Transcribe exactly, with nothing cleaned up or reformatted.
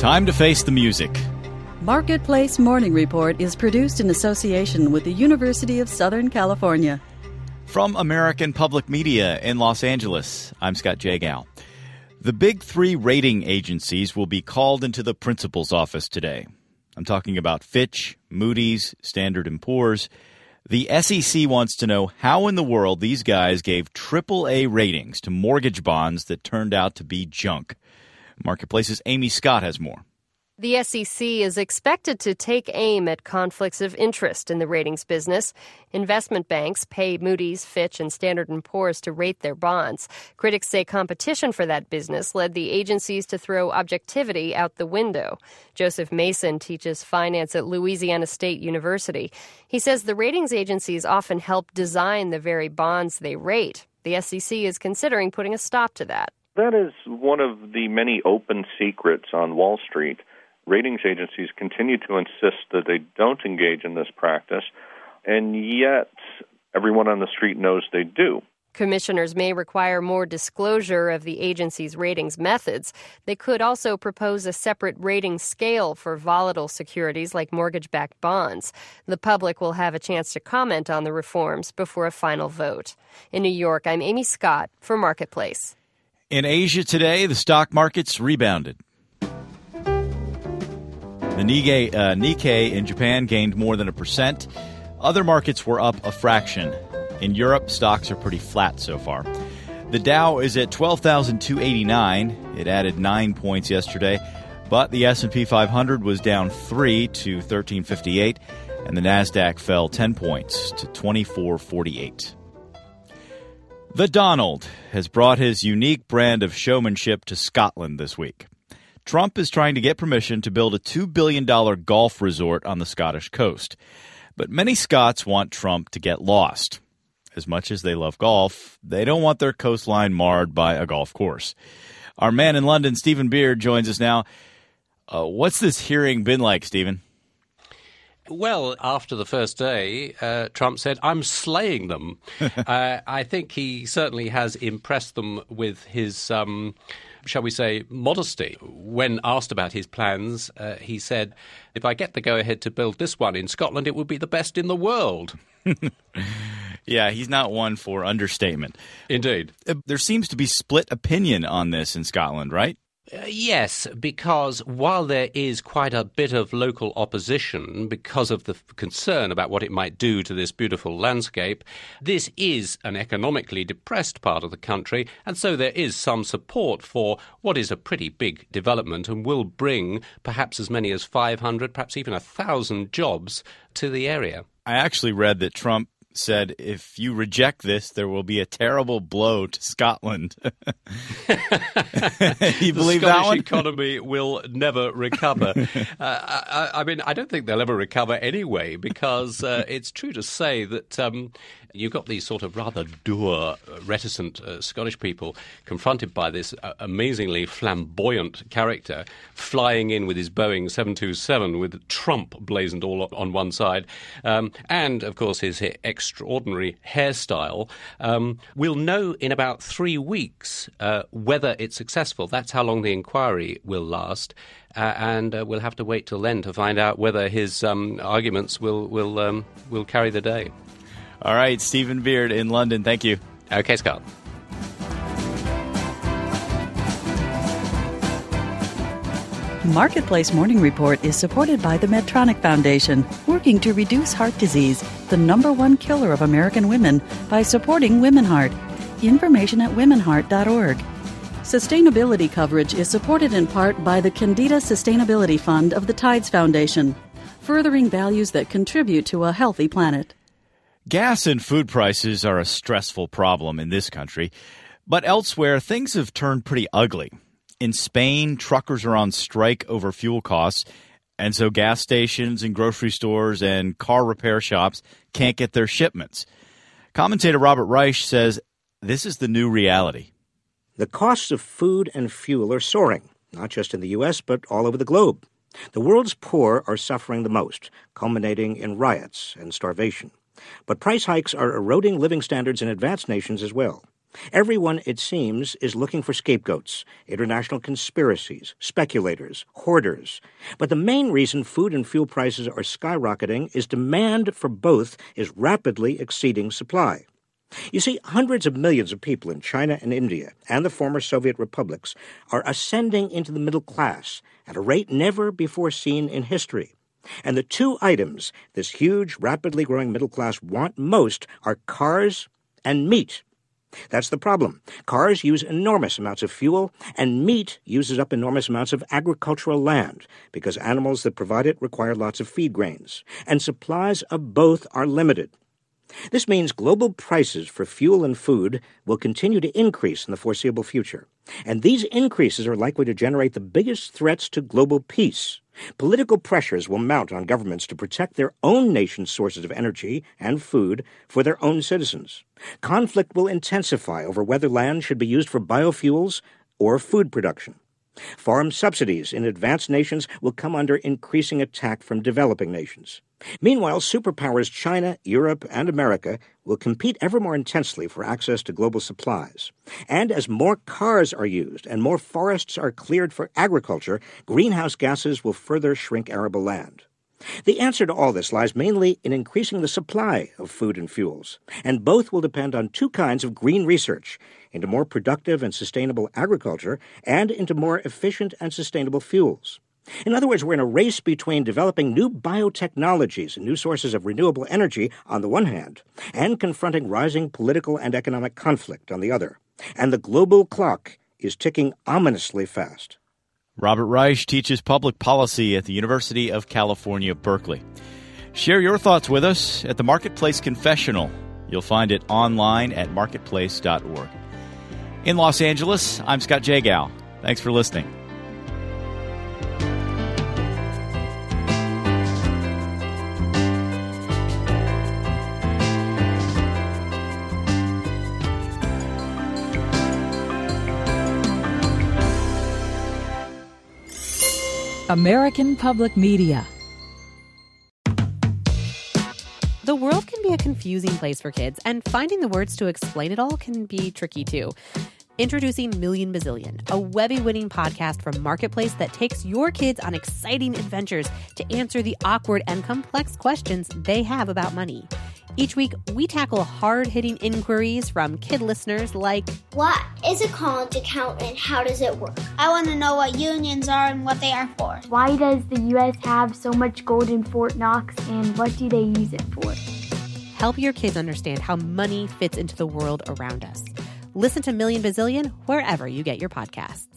Time to face the music. Marketplace Morning Report is produced in association with the University of Southern California. From American Public Media in Los Angeles, I'm Scott Jagow. The big three rating agencies will be called into the principal's office today. I'm talking about Fitch, Moody's, Standard and Poor's. The S E C wants to know how in the world these guys gave triple A ratings to mortgage bonds that turned out to be junk. Marketplace's Amy Scott has more. The S E C is expected to take aim at conflicts of interest in the ratings business. Investment banks pay Moody's, Fitch, and Standard and Poor's to rate their bonds. Critics say competition for that business led the agencies to throw objectivity out the window. Joseph Mason teaches finance at Louisiana State University. He says the ratings agencies often help design the very bonds they rate. The S E C is considering putting a stop to that. That is one of the many open secrets on Wall Street. Ratings agencies continue to insist that they don't engage in this practice, and yet everyone on the street knows they do. Commissioners may require more disclosure of the agency's ratings methods. They could also propose a separate rating scale for volatile securities like mortgage-backed bonds. The public will have a chance to comment on the reforms before a final vote. In New York, I'm Amy Scott for Marketplace. In Asia today, the stock markets rebounded. The Nikkei, uh, Nikkei in Japan gained more than a percent. Other markets were up a fraction. In Europe, stocks are pretty flat so far. The Dow is at twelve thousand two hundred eighty-nine. It added nine points yesterday. But the S and P five hundred was down three to thirteen fifty-eight. And the NASDAQ fell ten points to twenty-four forty-eight. The Donald has brought his unique brand of showmanship to Scotland this week. Trump is trying to get permission to build a two billion dollars golf resort on the Scottish coast. But many Scots want Trump to get lost. As much as they love golf, they don't want their coastline marred by a golf course. Our man in London, Stephen Beard, joins us now. Uh, what's this hearing been like, Stephen? Well, after the first day, uh, Trump said, I'm slaying them. uh, I think he certainly has impressed them with his, um, shall we say, modesty. When asked about his plans, uh, he said, if I get the go-ahead to build this one in Scotland, it would be the best in the world. Yeah, he's not one for understatement. Indeed. Uh, there seems to be split opinion on this in Scotland, right? Uh, yes, because while there is quite a bit of local opposition because of the f- concern about what it might do to this beautiful landscape, this is an economically depressed part of the country, and so there is some support for what is a pretty big development and will bring perhaps as many as five hundred, perhaps even one thousand jobs to the area. I actually read that Trump said, if you reject this, there will be a terrible blow to Scotland. You believe the that Scottish one? economy will never recover. uh, I, I mean, I don't think they'll ever recover anyway, because uh, it's true to say that um, you've got these sort of rather dour, reticent uh, Scottish people confronted by this uh, amazingly flamboyant character flying in with his Boeing seven two seven with Trump blazoned all on one side, um, and, of course, his extraordinary hairstyle. Um, we'll know in about three weeks uh, whether it's successful. That's how long the inquiry will last, uh, and uh, we'll have to wait till then to find out whether his um, arguments will will um, will carry the day. All right, Stephen Beard in London. Thank you. Okay, Scott. Marketplace Morning Report is supported by the Medtronic Foundation, working to reduce heart disease, the number one killer of American women, by supporting Women Heart. Information at women heart dot org. Sustainability coverage is supported in part by the Candida Sustainability Fund of the Tides Foundation, furthering values that contribute to a healthy planet. Gas and food prices are a stressful problem in this country, but elsewhere things have turned pretty ugly. In Spain, truckers are on strike over fuel costs, and so gas stations and grocery stores and car repair shops can't get their shipments. Commentator Robert Reich says this is the new reality. The costs of food and fuel are soaring, not just in the U S, but all over the globe. The world's poor are suffering the most, culminating in riots and starvation. But price hikes are eroding living standards in advanced nations as well. Everyone, it seems, is looking for scapegoats, international conspiracies, speculators, hoarders. But the main reason food and fuel prices are skyrocketing is demand for both is rapidly exceeding supply. You see, hundreds of millions of people in China and India and the former Soviet republics are ascending into the middle class at a rate never before seen in history. And the two items this huge, rapidly growing middle class want most are cars and meat. That's the problem. Cars use enormous amounts of fuel, and meat uses up enormous amounts of agricultural land because animals that provide it require lots of feed grains, and supplies of both are limited. This means global prices for fuel and food will continue to increase in the foreseeable future, and these increases are likely to generate the biggest threats to global peace. Political pressures will mount on governments to protect their own nation's sources of energy and food for their own citizens. Conflict will intensify over whether land should be used for biofuels or food production. Farm subsidies in advanced nations will come under increasing attack from developing nations. Meanwhile, superpowers China, Europe, and America will compete ever more intensely for access to global supplies. And as more cars are used and more forests are cleared for agriculture, greenhouse gases will further shrink arable land. The answer to all this lies mainly in increasing the supply of food and fuels, and both will depend on two kinds of green research, into more productive and sustainable agriculture and into more efficient and sustainable fuels. In other words, we're in a race between developing new biotechnologies and new sources of renewable energy on the one hand, and confronting rising political and economic conflict on the other. And the global clock is ticking ominously fast. Robert Reich teaches public policy at the University of California, Berkeley. Share your thoughts with us at the Marketplace Confessional. You'll find it online at marketplace dot org. In Los Angeles, I'm Scott Jagow. Thanks for listening. American Public Media. The world can be a confusing place for kids, and finding the words to explain it all can be tricky too. Introducing Million Bazillion, a Webby-winning podcast from Marketplace that takes your kids on exciting adventures to answer the awkward and complex questions they have about money. Each week, we tackle hard-hitting inquiries from kid listeners like, what is a college account and how does it work? I want to know what unions are and what they are for. Why does the U S have so much gold in Fort Knox and what do they use it for? Help your kids understand how money fits into the world around us. Listen to Million Bazillion wherever you get your podcasts.